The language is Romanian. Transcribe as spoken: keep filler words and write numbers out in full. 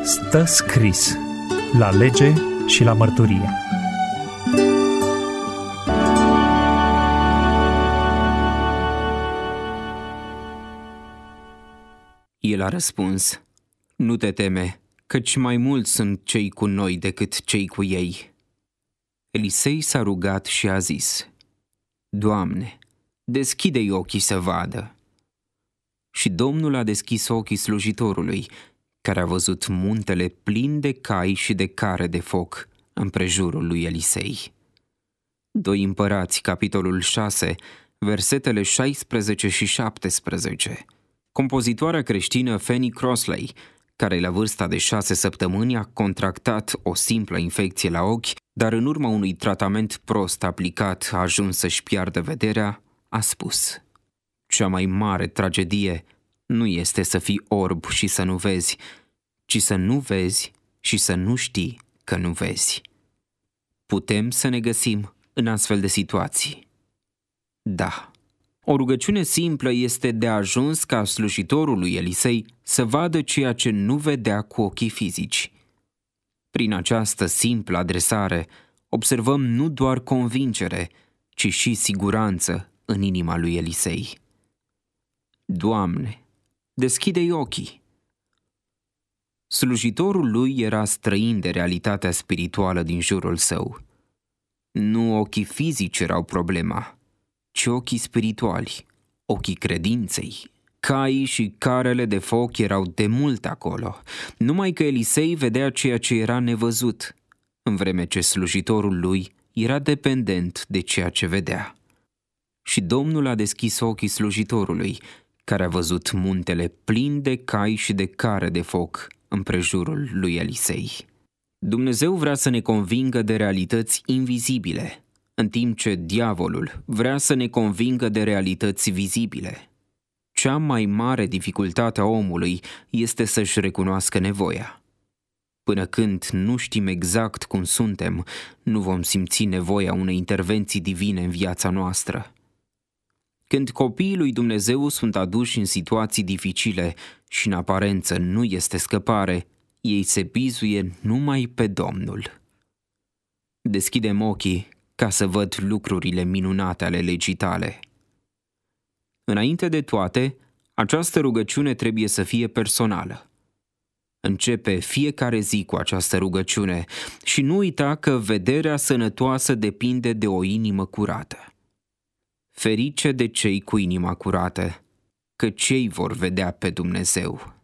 Stă scris la lege și la mărturie. El a răspuns: nu te teme, căci mai mulți sunt cei cu noi decât cei cu ei. Elisei s-a rugat și a zis: Doamne, deschide-i ochii să vadă. Și Domnul a deschis ochii slujitorului, care a văzut muntele plin de cai și de care de foc împrejurul lui Elisei. doi Împărați, capitolul șase, versetele șaisprezece și șaptesprezece. Compozitoarea creștină Fanny Crossley, care la vârsta de șase săptămâni a contractat o simplă infecție la ochi, dar în urma unui tratament prost aplicat a ajuns să-și piardă vederea, a spus: cea mai mare tragedie nu este să fii orb și să nu vezi, ci să nu vezi și să nu știi că nu vezi. Putem să ne găsim în astfel de situații? Da. O rugăciune simplă este de ajuns ca slujitorul lui Elisei să vadă ceea ce nu vedea cu ochii fizici. Prin această simplă adresare observăm nu doar convingere, ci și siguranță în inima lui Elisei. Doamne, deschide-i ochii! Slujitorul lui era străin de realitatea spirituală din jurul său. Nu ochii fizici erau problema, ci ochii spirituali, ochii credinței. Caii și carele de foc erau de mult acolo, numai că Elisei vedea ceea ce era nevăzut, în vreme ce slujitorul lui era dependent de ceea ce vedea. Și Domnul a deschis ochii slujitorului, care a văzut muntele plin de cai și de care de foc împrejurul lui Elisei. Dumnezeu vrea să ne convingă de realități invizibile, în timp ce diavolul vrea să ne convingă de realități vizibile. Cea mai mare dificultate a omului este să-și recunoască nevoia. Până când nu știm exact cum suntem, nu vom simți nevoia unei intervenții divine în viața noastră. Când copiii lui Dumnezeu sunt aduși în situații dificile și în aparență nu este scăpare, ei se bizuie numai pe Domnul. Deschidem ochii ca să văd lucrurile minunate ale legii tale. Înainte de toate, această rugăciune trebuie să fie personală. Începe fiecare zi cu această rugăciune și nu uita că vederea sănătoasă depinde de o inimă curată. Ferice de cei cu inima curată, că cei vor vedea pe Dumnezeu.